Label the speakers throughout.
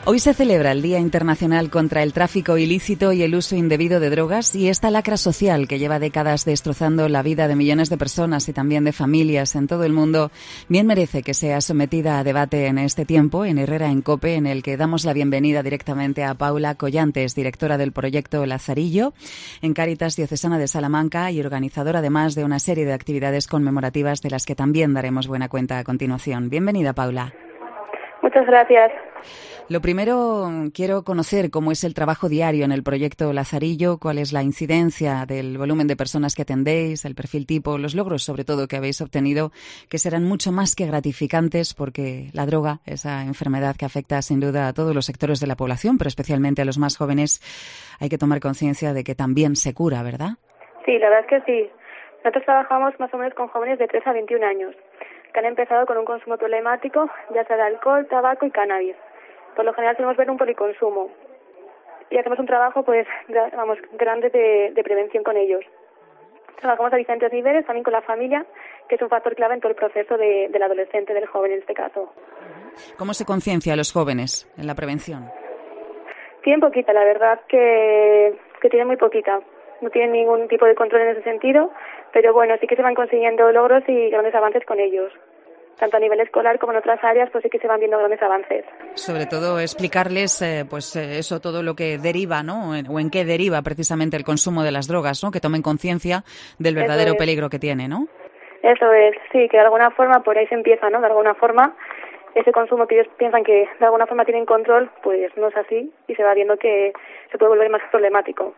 Speaker 1: Hoy se celebra el Día Internacional contra el Tráfico Ilícito y el Uso Indebido de Drogas, y esta lacra social que lleva décadas destrozando la vida de millones de personas y también de familias en todo el mundo, bien merece que sea sometida a debate en este tiempo en Herrera en COPE, en el que damos la bienvenida directamente a Paula Collantes, directora del proyecto Lazarillo en Cáritas Diocesana de Salamanca y organizadora además de una serie de actividades conmemorativas de las que también daremos buena cuenta a continuación. Bienvenida, Paula.
Speaker 2: Muchas gracias.
Speaker 1: Lo primero, quiero conocer cómo es el trabajo diario en el proyecto Lazarillo, cuál es la incidencia del volumen de personas que atendéis, el perfil tipo, los logros sobre todo que habéis obtenido, que serán mucho más que gratificantes, porque la droga, esa enfermedad que afecta sin duda a todos los sectores de la población, pero especialmente a los más jóvenes, hay que tomar conciencia de que también se cura, ¿verdad?
Speaker 2: Sí, la verdad es que sí. Nosotros trabajamos más o menos con jóvenes de 3 a 21 años, que han empezado con un consumo problemático, ya sea de alcohol, tabaco y cannabis. Por lo general tenemos ver un policonsumo y hacemos un trabajo grande de prevención con ellos. Trabajamos a diferentes niveles, también con la familia, que es un factor clave en todo el proceso del adolescente, del joven en este caso.
Speaker 1: ¿Cómo se conciencia a los jóvenes en la prevención?
Speaker 2: Tienen poquita, la verdad que tienen muy poquita. No tienen ningún tipo de control en ese sentido, pero bueno, sí que se van consiguiendo logros y grandes avances con ellos. Tanto a nivel escolar como en otras áreas, pues sí que se van viendo grandes avances.
Speaker 1: Sobre todo explicarles, eso, todo lo que deriva, ¿no? O en qué deriva precisamente el consumo de las drogas, ¿no? Que tomen conciencia del verdadero peligro que tiene, ¿no?
Speaker 2: Eso es, sí, que de alguna forma por ahí se empieza, ¿no? De alguna forma, ese consumo que ellos piensan que de alguna forma tienen control, pues no es así y se va viendo que se puede volver más problemático.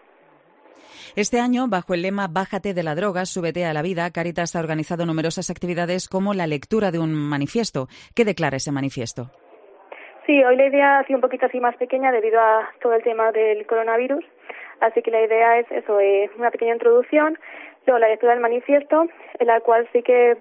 Speaker 1: Este año, bajo el lema Bájate de la droga, súbete a la vida, Cáritas ha organizado numerosas actividades como la lectura de un manifiesto. ¿Qué declara ese manifiesto?
Speaker 2: Sí, hoy la idea ha sido un poquito así más pequeña debido a todo el tema del coronavirus, así que la idea es eso, una pequeña introducción, luego la lectura del manifiesto, en la cual sí que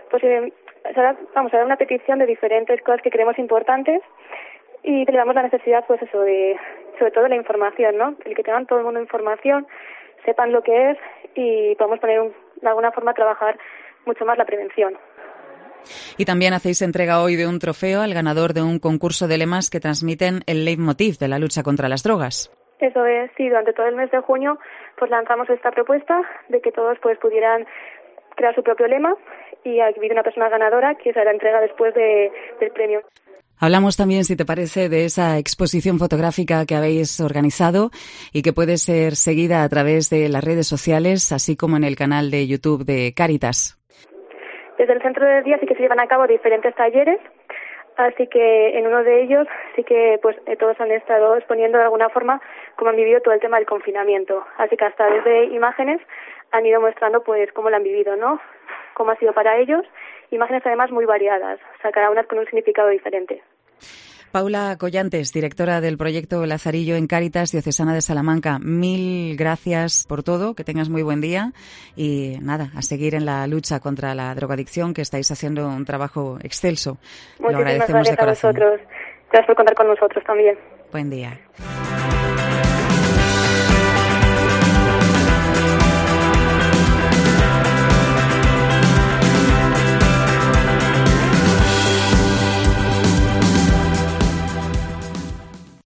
Speaker 2: vamos a dar una petición de diferentes cosas que creemos importantes y le damos la necesidad, pues eso, de sobre todo la información, ¿no? El que tengan todo el mundo información, sepan lo que es y podemos poner de alguna forma trabajar mucho más la prevención.
Speaker 1: Y también hacéis entrega hoy de un trofeo al ganador de un concurso de lemas que transmiten el leitmotiv de la lucha contra las drogas.
Speaker 2: Eso es, sí, durante todo el mes de junio pues lanzamos esta propuesta de que todos pues pudieran crear su propio lema y ha habido una persona ganadora que será la entrega después del premio.
Speaker 1: Hablamos también, si te parece, de esa exposición fotográfica que habéis organizado y que puede ser seguida a través de las redes sociales, así como en el canal de YouTube de Cáritas.
Speaker 2: Desde el centro de día sí que se llevan a cabo diferentes talleres, así que en uno de ellos sí que pues todos han estado exponiendo de alguna forma cómo han vivido todo el tema del confinamiento. Así que hasta desde imágenes han ido mostrando pues cómo lo han vivido, ¿no? Cómo ha sido para ellos. Imágenes además muy variadas, o sea, cada una con un significado diferente.
Speaker 1: Paula Collantes, directora del proyecto Lazarillo en Cáritas Diocesana de Salamanca, mil gracias por todo, que tengas muy buen día y nada, a seguir en la lucha contra la drogadicción, que estáis haciendo un trabajo excelso. Lo agradecemos de corazón.
Speaker 2: Muchísimas gracias a vosotros. Gracias por contar con nosotros también.
Speaker 1: Buen día.